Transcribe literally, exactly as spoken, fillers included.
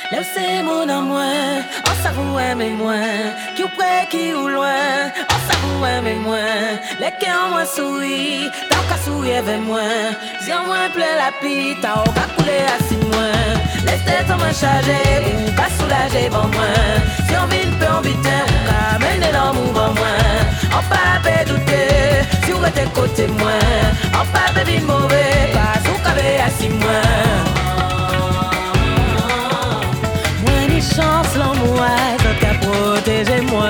Là c'est mon amour, on s'avoue aimer moins. Qui ou près, qui ou loin, on s'avoue aimer moins. Les cœurs en moi souris, tant qu'à sourire avec moi. Si en moi plein la pite, t'as au cas couler assis moi. Les têtes en moi chargées, ou pas soulager bon moi. Si on vit peut on vit on va mener l'amour bon moi. On pas douter, si on était côté moi. On pas vivre mauvais, pas sous cavé assis moi. Chance l'amour, ça t'a protégé moi.